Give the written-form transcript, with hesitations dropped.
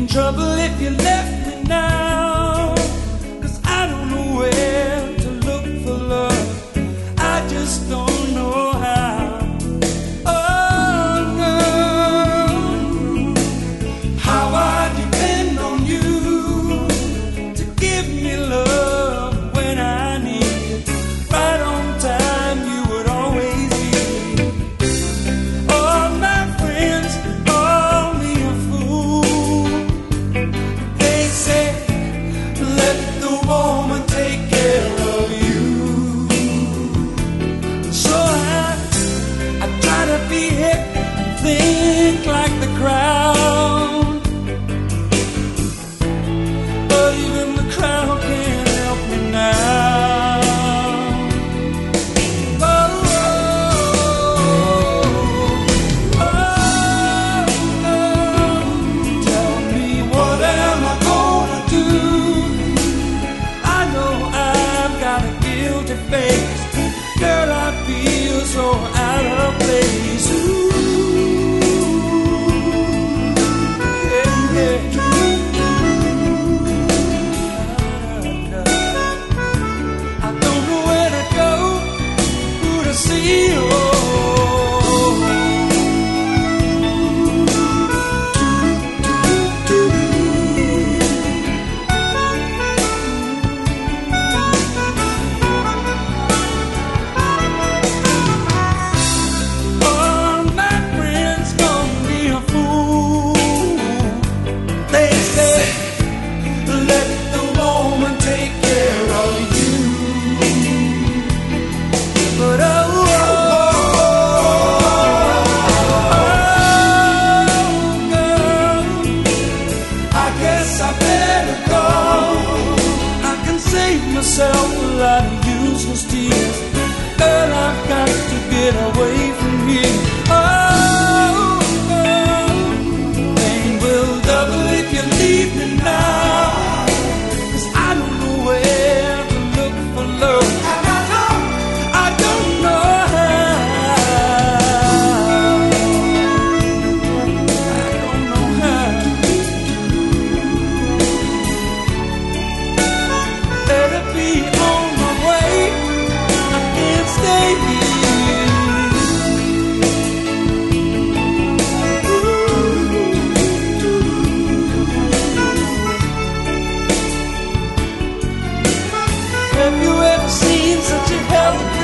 trouble if you left me now, 'cause I don't know where to look for love. I just don't know how. Oh no, how I depend on you to give me love when I need it. Right on time, you would always be. All my friends call me a fool. They say, let the woman take care of you. So I try to be hip, think like the crowd, but even the crowd can't help me now. Oh, tell me, what am I gonna do? I know I've got a guilty face. Girl, I feel so out of place. Ooh, yeah, yeah. I don't know where to go, who to see. All my friends gonna be a fool. They say, let the woman take care of you. But girl, I guess I better go. I can save myself a lot of useless tears. Girl, I've got to get away from here. Oh, girl, pain will double if you leave me now, 'cause I don't know where to look for love. And I don't know how. I don't know how. Better be on my way. I can't stay here. Have you ever seen such a hell